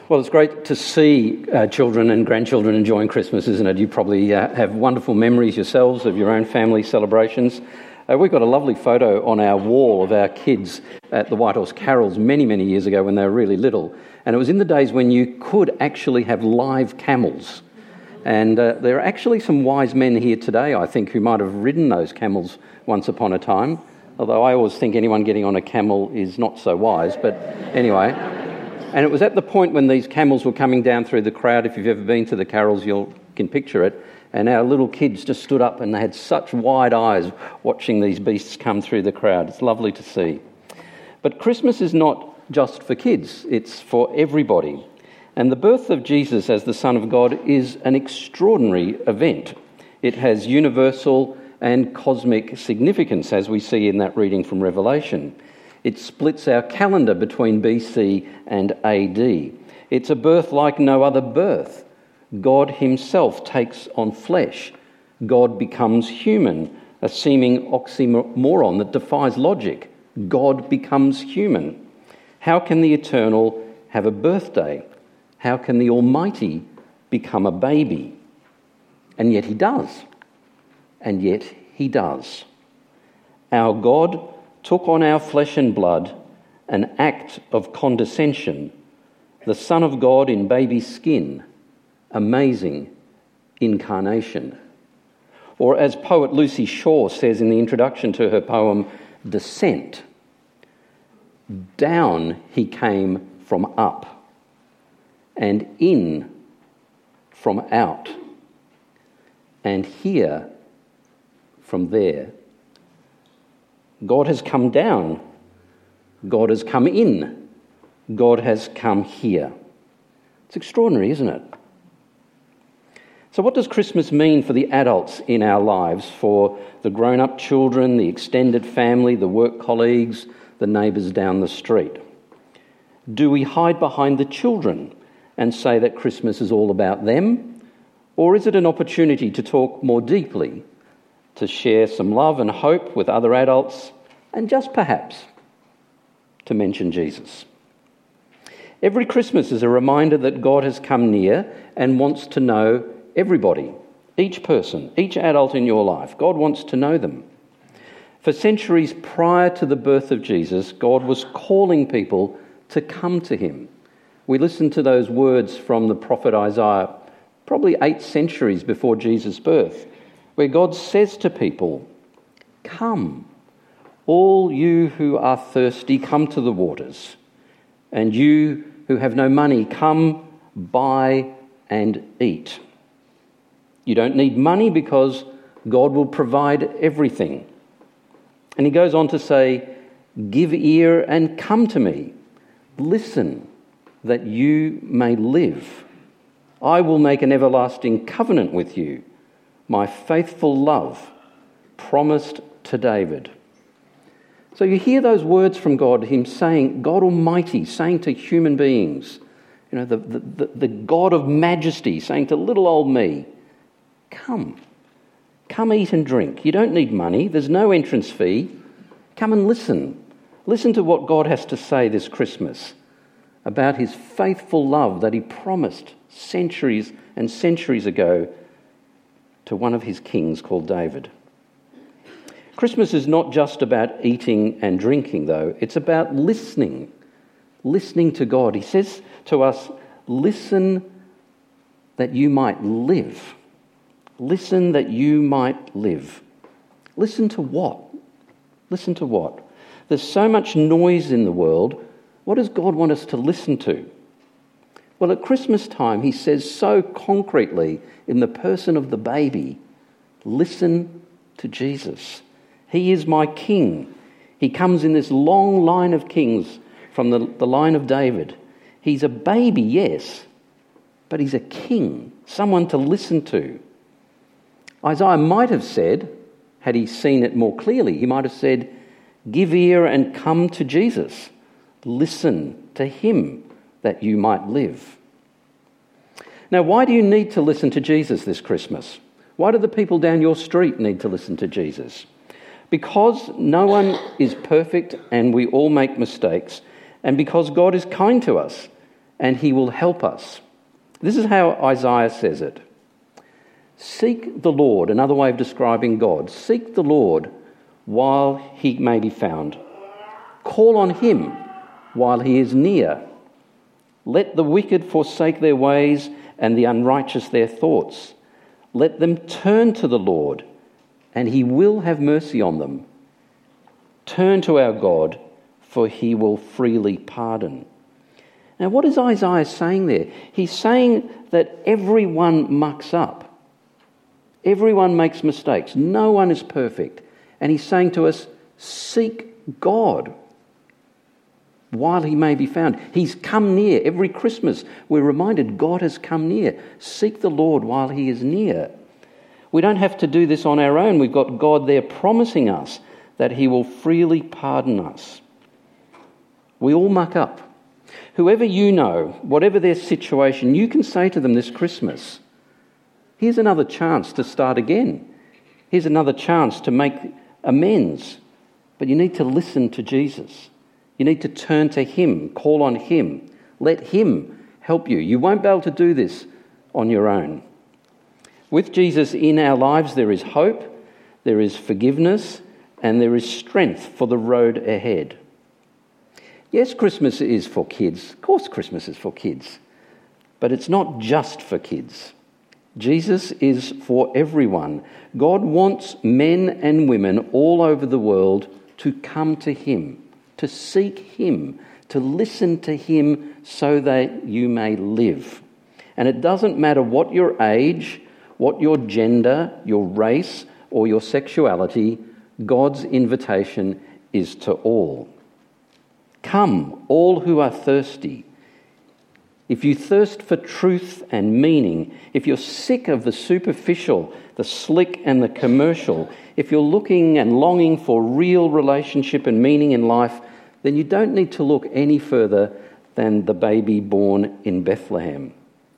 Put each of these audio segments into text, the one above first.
Well, it's great to see children and grandchildren enjoying Christmas, isn't it? You probably have wonderful memories yourselves of your own family celebrations. We've got a lovely photo on our wall of our kids at the White Horse Carols many, many years ago when they were really little. And it was in the days when you could actually have live camels. And there are actually some wise men here today, I think, who might have ridden those camels once upon a time. Although I always think anyone getting on a camel is not so wise. But anyway... And it was at the point when these camels were coming down through the crowd. If you've ever been to the carols, you can picture it. And our little kids just stood up and they had such wide eyes watching these beasts come through the crowd. It's lovely to see. But Christmas is not just for kids, it's for everybody. And the birth of Jesus as the Son of God is an extraordinary event. It has universal and cosmic significance, as we see in that reading from Revelation. It splits our calendar between BC and AD. It's a birth like no other birth. God himself takes on flesh. God becomes human, a seeming oxymoron that defies logic. God becomes human. How can the eternal have a birthday? How can the Almighty become a baby? And yet he does. And yet he does. Our God took on our flesh and blood, an act of condescension, the Son of God in baby skin, amazing incarnation. Or as poet Lucy Shaw says in the introduction to her poem, Descent, down he came from up, and in from out, and here from there. God has come down. God has come in. God has come here. It's extraordinary, isn't it? So what does Christmas mean for the adults in our lives, for the grown-up children, the extended family, the work colleagues, the neighbours down the street? Do we hide behind the children and say that Christmas is all about them? Or is it an opportunity to talk more deeply, to share some love and hope with other adults, and just perhaps to mention Jesus? Every Christmas is a reminder that God has come near and wants to know everybody, each person, each adult in your life. God wants to know them. For centuries prior to the birth of Jesus, God was calling people to come to him. We listen to those words from the prophet Isaiah, probably 8 centuries before Jesus' birth, where God says to people, "Come, all you who are thirsty, come to the waters. And you who have no money, come, buy and eat." You don't need money because God will provide everything. And he goes on to say, "Give ear and come to me. Listen, that you may live. I will make an everlasting covenant with you, my faithful love, promised to David." So you hear those words from God, him saying, God Almighty saying to human beings, the God of majesty saying to little old me, come eat and drink. You don't need money, there's no entrance fee. Come and listen. Listen to what God has to say this Christmas about his faithful love that he promised centuries and centuries ago to one of his kings called David. Christmas is not just about eating and drinking, though. It's about listening to God. He says to us, listen that you might live. Listen that you might live. Listen to what? Listen to what? There's so much noise in the world. What does God want us to listen to? Well, at Christmas time, he says so concretely in the person of the baby, listen to Jesus. He is my king. He comes in this long line of kings from the line of David. He's a baby, yes, but he's a king, someone to listen to. Isaiah might have said, had he seen it more clearly, he might have said, give ear and come to Jesus. Listen to him that you might live. Now, why do you need to listen to Jesus this Christmas? Why do the people down your street need to listen to Jesus? Because no one is perfect and we all make mistakes, and because God is kind to us and he will help us. This is how Isaiah says it. Seek the Lord, another way of describing God. Seek the Lord while he may be found. Call on him while he is near. Let the wicked forsake their ways and the unrighteous their thoughts. Let them turn to the Lord, and he will have mercy on them. Turn to our God, for he will freely pardon. Now, what is Isaiah saying there? He's saying that everyone mucks up. Everyone makes mistakes. No one is perfect. And he's saying to us, seek God while he may be found. He's come near. Every Christmas we're reminded God has come near. Seek the Lord while he is near. We don't have to do this on our own. We've got God there promising us that he will freely pardon us. We all muck up. Whoever you know, whatever their situation, you can say to them this Christmas, here's another chance to start again. Here's another chance to make amends. But you need to listen to Jesus. You need to turn to him, call on him. Let him help you. You won't be able to do this on your own. With Jesus in our lives, there is hope, there is forgiveness, and there is strength for the road ahead. Yes, Christmas is for kids. Of course Christmas is for kids. But it's not just for kids. Jesus is for everyone. God wants men and women all over the world to come to him, to seek him, to listen to him so that you may live. And it doesn't matter what your age, what your gender, your race, or your sexuality, God's invitation is to all. Come, all who are thirsty. If you thirst for truth and meaning, if you're sick of the superficial, the slick and the commercial, if you're looking and longing for real relationship and meaning in life, then you don't need to look any further than the baby born in Bethlehem.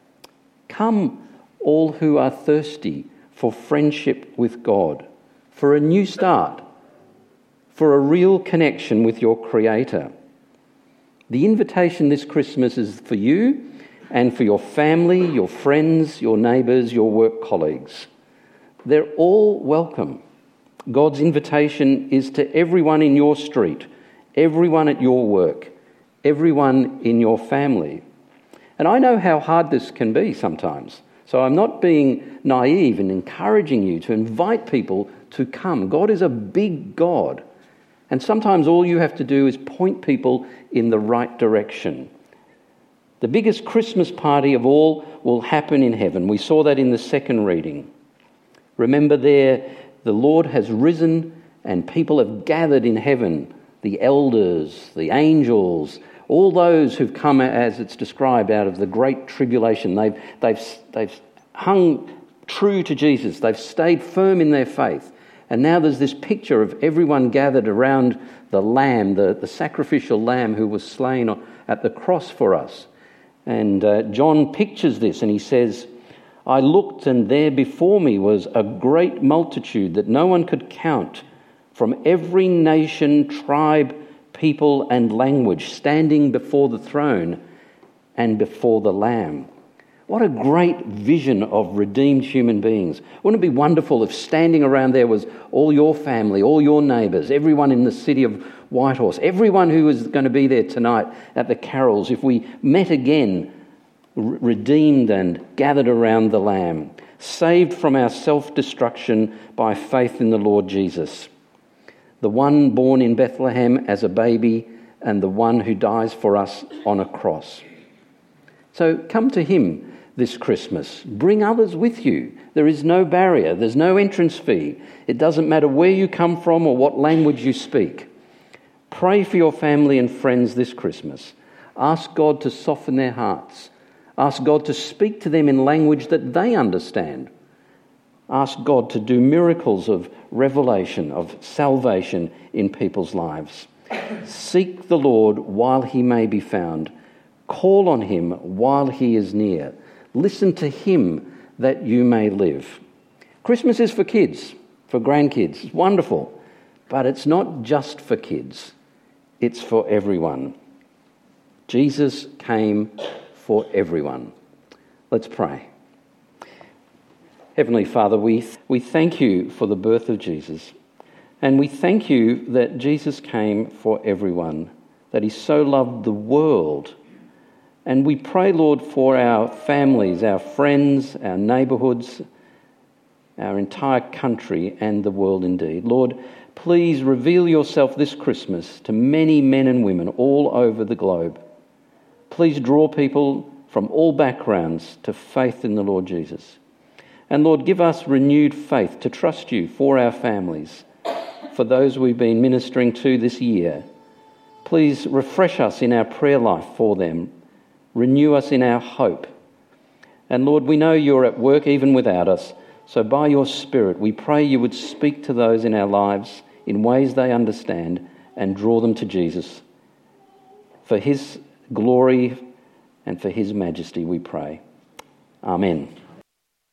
Come, all who are thirsty for friendship with God, for a new start, for a real connection with your Creator. The invitation this Christmas is for you and for your family, your friends, your neighbours, your work colleagues. They're all welcome. God's invitation is to everyone in your street, everyone at your work, everyone in your family. And I know how hard this can be sometimes. So I'm not being naive in encouraging you to invite people to come. God is a big God. And sometimes all you have to do is point people in the right direction. The biggest Christmas party of all will happen in heaven. We saw that in the second reading. Remember there, the Lord has risen and people have gathered in heaven. The elders, the angels, all those who've come, as it's described, out of the great tribulation. They've hung true to Jesus. They've stayed firm in their faith. And now there's this picture of everyone gathered around the lamb, the sacrificial lamb who was slain at the cross for us. And John pictures this and he says, I looked and there before me was a great multitude that no one could count, from every nation, tribe, people and language, standing before the throne and before the Lamb. What a great vision of redeemed human beings. Wouldn't it be wonderful if standing around there was all your family, all your neighbours, everyone in the city of Whitehorse, everyone who is going to be there tonight at the carols, if we met again, redeemed and gathered around the Lamb, saved from our self-destruction by faith in the Lord Jesus, the one born in Bethlehem as a baby and the one who dies for us on a cross. So come to him this Christmas. Bring others with you. There is no barrier. There's no entrance fee. It doesn't matter where you come from or what language you speak. Pray for your family and friends this Christmas. Ask God to soften their hearts. Ask God to speak to them in language that they understand. Ask God to do miracles of revelation, of salvation in people's lives. Seek the Lord while he may be found. Call on him while he is near. Listen to him that you may live. Christmas is for kids, for grandkids. It's wonderful. But it's not just for kids. It's for everyone. Jesus came for everyone. Let's pray. Heavenly Father, we thank you for the birth of Jesus, and we thank you that Jesus came for everyone, that he so loved the world. And we pray, Lord, for our families, our friends, our neighbourhoods, our entire country and the world indeed. Lord, please reveal yourself this Christmas to many men and women all over the globe. Please draw people from all backgrounds to faith in the Lord Jesus. And Lord, give us renewed faith to trust you for our families, for those we've been ministering to this year. Please refresh us in our prayer life for them. Renew us in our hope. And Lord, we know you're at work even without us. So by your Spirit, we pray you would speak to those in our lives in ways they understand and draw them to Jesus. For his glory and for his majesty, we pray. Amen.